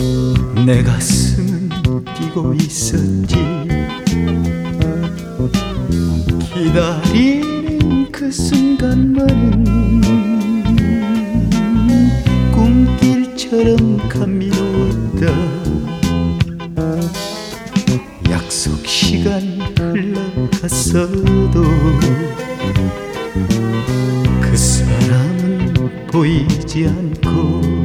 내 가슴은 뛰고 있었지. 기다리는 그 순간만은 꿈길처럼 감미로웠다. 약속 시간 흘러갔어도 그 사람은 보이지 않고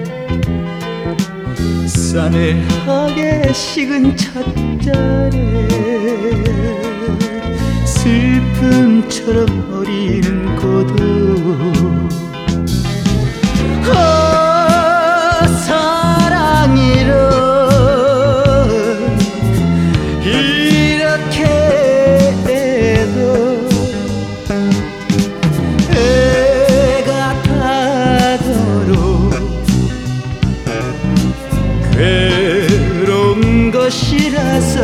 싸늘하게 식은 찻잔에 슬픔처럼 어리는 고독. 사랑이란 이렇게 해도 해가 타도록 괴로운 것이라서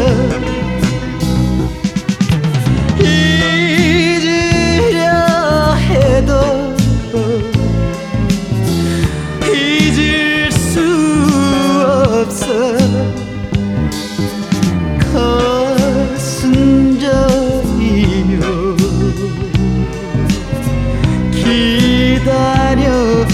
잊으려 해도 잊을 수 없어. 가슴 저리며 기다려요.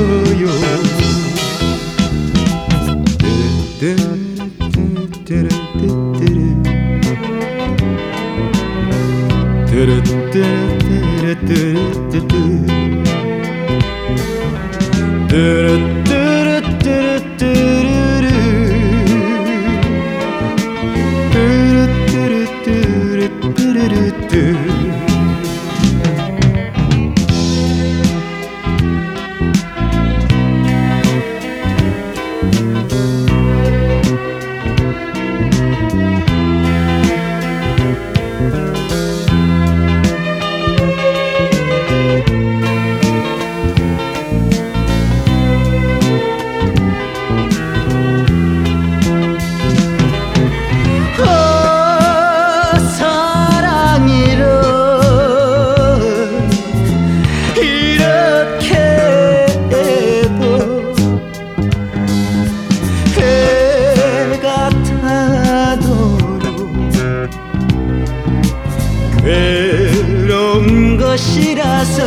외로운 것이라서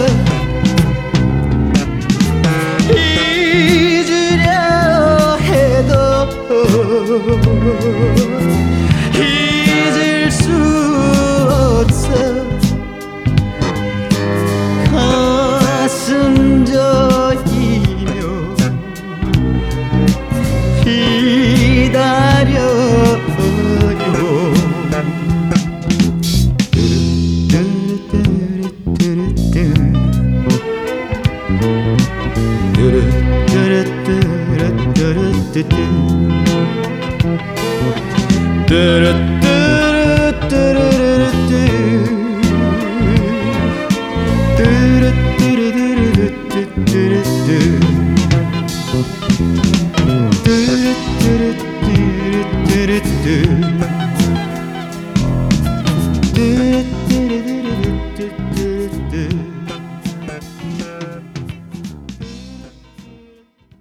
잊으려 해도 잊을 수 없어. 가슴 저리며 기다려요.